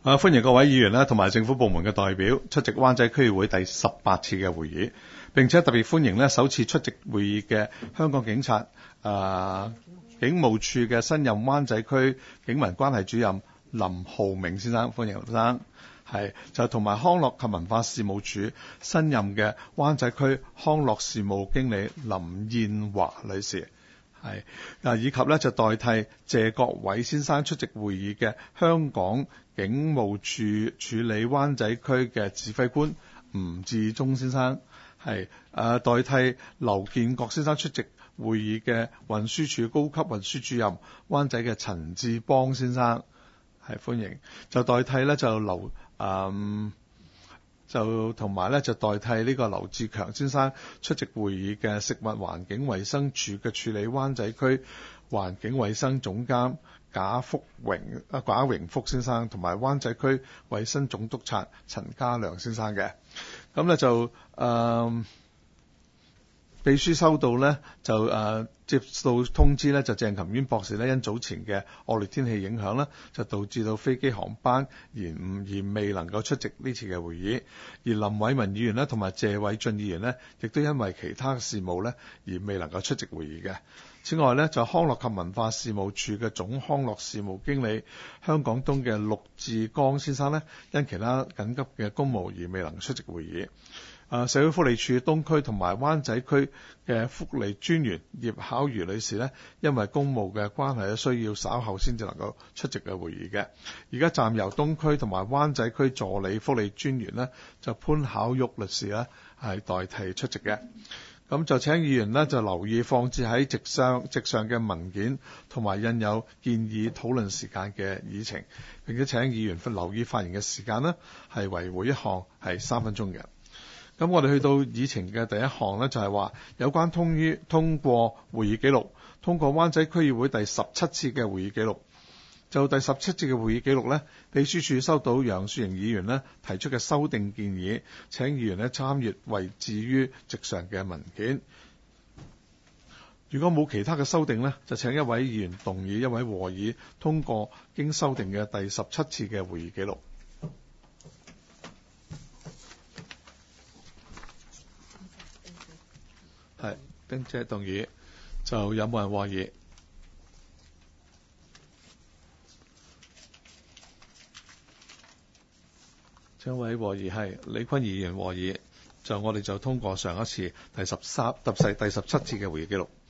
歡迎各位議員啦，同埋政府部門嘅代表出席灣仔區議會第18次嘅會議，並且特別歡迎首次出席會議嘅香港警察警務處嘅新任灣仔區警民關係主任林浩明先生，歡迎林生。就同埋康樂及文化事務署新任嘅灣仔區康樂事務經理林燕華女士，以及就代替謝國偉先生出席會議嘅香港警務處處理灣仔區嘅指揮官吳志忠先生，代替劉建國先生出席會議嘅運輸署高級運輸主任灣仔嘅陳志邦先生，歡迎。就代替就同埋就代替呢個劉志強先生出席會議嘅食物環境衛生署嘅處理灣仔區環境衛生總監賈榮福先生，同埋灣仔區衛生總督察陳家良先生嘅。咁秘書收到接到通知就鄭琴淵博士因早前嘅惡劣天氣影響就導致到飛機航班延誤而未能夠出席呢次嘅會議。而林偉文議員同埋謝偉俊議員亦都因為其他事務而未能夠出席會議嘅。此外就康樂及文化事務處嘅總康樂事務經理香港東嘅陸志剛先生因其他緊急嘅公務而未能出席會議。社會福利署東區同埋灣仔區嘅福利專員葉巧如女士因為公務嘅關係需要稍後先至能夠出席嘅會議嘅。而家暫由東區同埋灣仔區助理福利專員就潘巧玉律師係代替出席嘅。咁就請議員就留意放置喺席上嘅文件同埋印有建議討論時間嘅議程，並且請議員留意發言嘅時間係為每一項係3分鐘嘅。咁我哋去到議程嘅第一項就係話有關通過會議記錄，通過灣仔區議會第17次嘅會議記錄。就第17次嘅會議記錄秘書處收到楊雪盈議員提出嘅修訂建議，請議員參閱為置於席上嘅文件。如果冇其他嘅修訂就請一位議員動議一位和議通過經修訂嘅第17次嘅會議記錄。並且動議，就有冇人和議？請位和議係李坤儀議員和議，我哋就通過上一次第17次嘅會議記錄。